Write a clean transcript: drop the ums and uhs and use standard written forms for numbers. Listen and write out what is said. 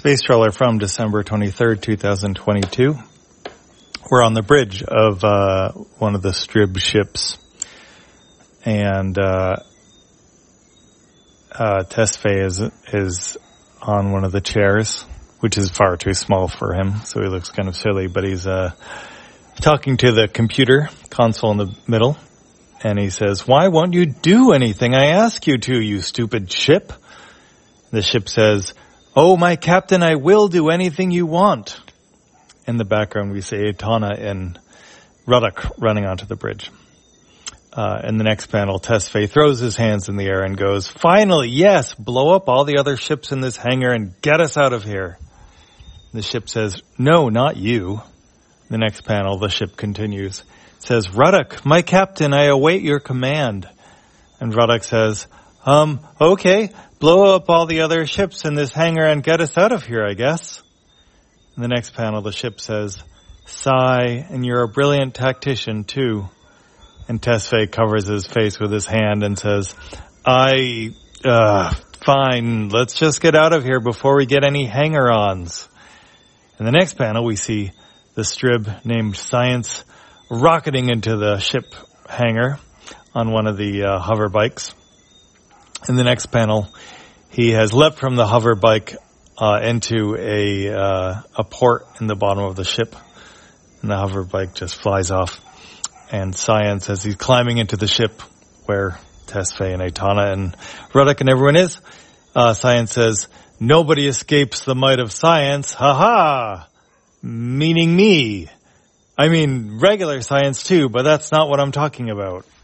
Space trawler from December 23rd, 2022. We're on the bridge of one of the Strib ships, and Tesfaye is on one of the chairs, which is far too small for him, so he looks kind of silly, but he's talking to the computer console in the middle, and he says, "Why won't you do anything I ask you to, you stupid ship?" The ship says, "Oh, my captain, I will do anything you want." In the background, we see Etana and Ruddock running onto the bridge. In the next panel, Tesfaye throws his hands in the air and goes, "Finally, yes, blow up all the other ships in this hangar and get us out of here." The ship says, "No, not you." The next panel, the ship continues. It says, "Ruddock, my captain, I await your command." And Ruddock says, "Okay, blow up all the other ships in this hangar and get us out of here, I guess." In the next panel, the ship says, "Sigh, and you're a brilliant tactician, too." And Tesfaye covers his face with his hand and says, Fine, let's just get out of here before we get any hanger-ons." In the next panel, we see the Strib named Science rocketing into the ship hangar on one of the hover bikes. In the next panel, he has leapt from the hover bike into a port in the bottom of the ship, and the hover bike just flies off. And Science, as he's climbing into the ship where Tesfaye and Etana and Ruddock and everyone is, Science says, "Nobody escapes the might of science, ha-ha!" Meaning me. I mean, regular science too, but that's not what I'm talking about.